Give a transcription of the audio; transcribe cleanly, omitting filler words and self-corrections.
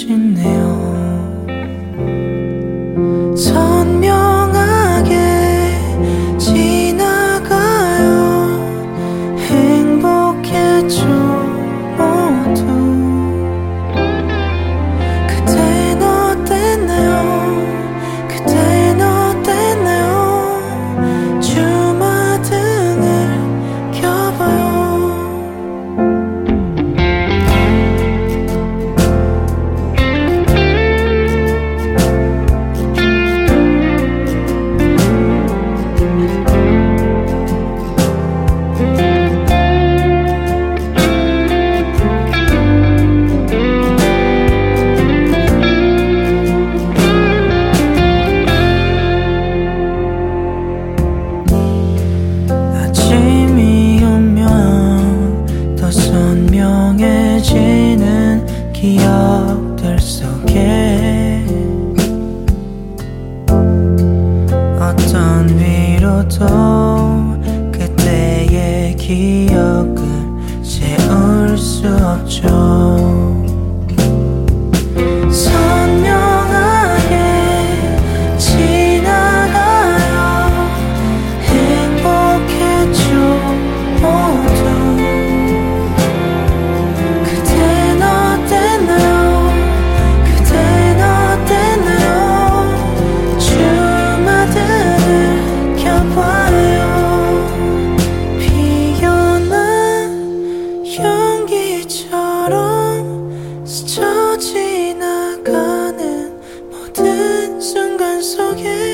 싶네요. 선명하게 지나가요. 행복했죠 모두. 그땐 어땠나요? 그땐 어땠나요? 주마등을 켜봐요. 아침이 오면 더 선명해지는 기억들 속에 어떤 위로도 그때의 기억을 채울 수 없죠. 선명하게 지나가요. 행복했죠 모두. 그땐 어땠나요? 그땐 어땠나요? 주마등을 켜봐요. 피어난 연기처럼 스쳐 지나가는 모든 순간 속에